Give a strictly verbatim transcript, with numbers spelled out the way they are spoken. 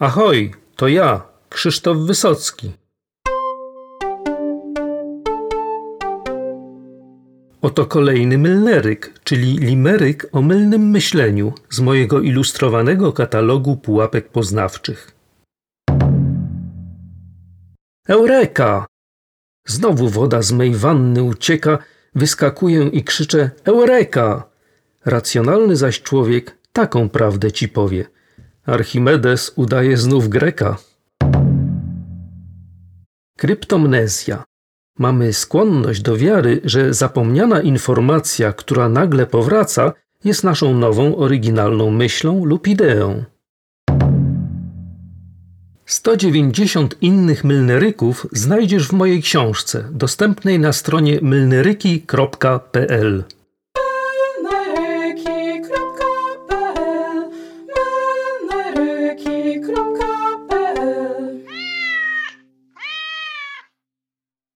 Ahoj, to ja, Krzysztof Wysocki. Oto kolejny mylneryk, czyli limeryk o mylnym myśleniu z mojego ilustrowanego katalogu pułapek poznawczych. Eureka! Znowu woda z mej wanny ucieka, wyskakuję i krzyczę Eureka! Racjonalny zaś człowiek taką prawdę ci powie. Archimedes udaje znów Greka. Kryptomnezja. Mamy skłonność do wiary, że zapomniana informacja, która nagle powraca, jest naszą nową, oryginalną myślą lub ideą. sto dziewięćdziesiąt innych mylneryków znajdziesz w mojej książce, dostępnej na stronie mylneryki kropka p l.